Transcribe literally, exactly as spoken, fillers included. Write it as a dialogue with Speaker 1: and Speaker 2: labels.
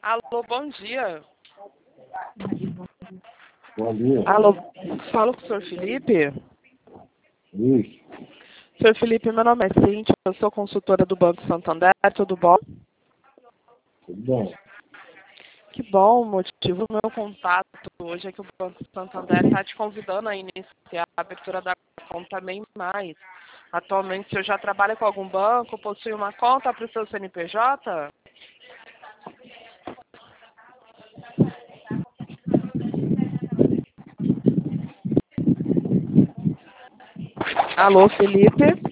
Speaker 1: Alô, bom dia.
Speaker 2: Bom dia.
Speaker 1: Alô, falo com o senhor Felipe?
Speaker 2: Isso.
Speaker 1: senhor Felipe, meu nome é Cíntia, eu sou consultora do Banco Santander, tudo bom?
Speaker 2: Tudo bom?
Speaker 1: Que bom, o motivo do meu contato hoje é que o Banco Santander está te convidando a iniciar a abertura da conta MEI Mais. Atualmente, você já trabalha com algum banco, possui uma conta para o seu C N P J? Alô, Felipe?